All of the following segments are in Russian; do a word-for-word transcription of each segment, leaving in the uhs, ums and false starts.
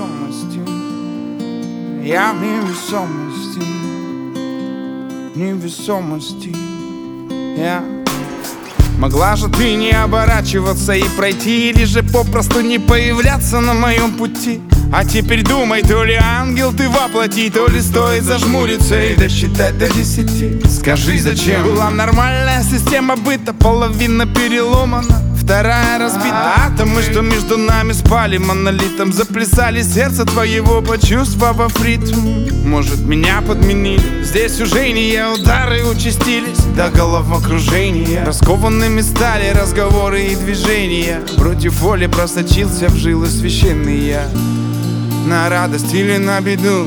невесомости. Я в невесомости, невесомости. Я. Могла же ты не оборачиваться и пройти, или же попросту не появляться на моем пути. А теперь думай, то ли ангел ты воплоти, то ли стоит зажмуриться и досчитать до десяти. Скажи, зачем? Была нормальная система быта, половина переломана, вторая разбита. Атомы, что между нами спали монолитом, заплясали сердце твоего, почувствовав ритм. Может, меня подменили? Здесь уже иные удары участились до головокружения. Раскованными стали разговоры и движения. Против воли просочился в жилы священный я. На радость или на беду,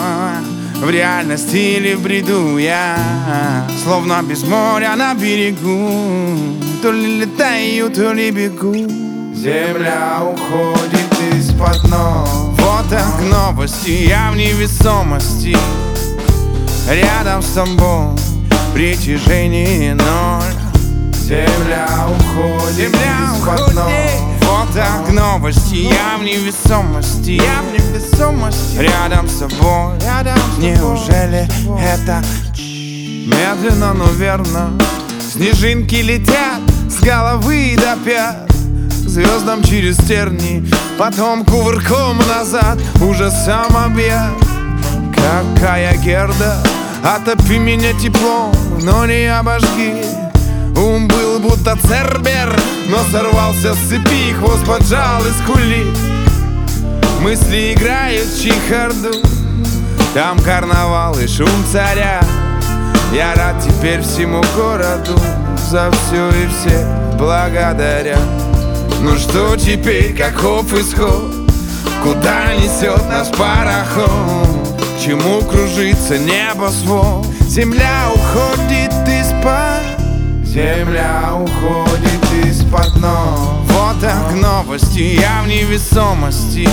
в реальности или в бреду я словно без моря на берегу, то ли летаю, то ли бегу. Земля уходит из-под ног, вот так новости. Я в невесомости, рядом с тобой притяжение ноль. Земля уходит из-под ног, вот так новости. Я в невесомости, я в невесомости, рядом с собой, рядом с неужели тобой. Это медленно, но верно. Снежинки летят с головы до пят, к звездам через терни, потом кувырком назад, уже сам объят. Какая герда, отопи меня теплом, но не обожги. Ум был будто цербер, но сорвался с цепи, хвост поджал и скулит. Мысли играют в чехарду, там карнавал и шум царя. Я рад теперь всему городу, за все и все благодаря. Ну что теперь, каков исход? Куда несет нас пароход? Чему кружится небосвод? Земля уходит из-под, земля уходит из-под ног. Вот так новости, я в невесомости,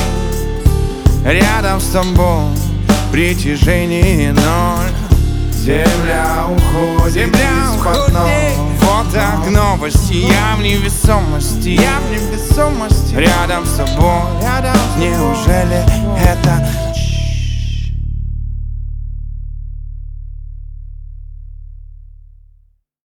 рядом с тобой притяжение ноль. Земля уходит, земля из-под ног. Вот так новости, я в невесомости, я в невесомости, рядом с тобой, рядом с тобой. Неужели это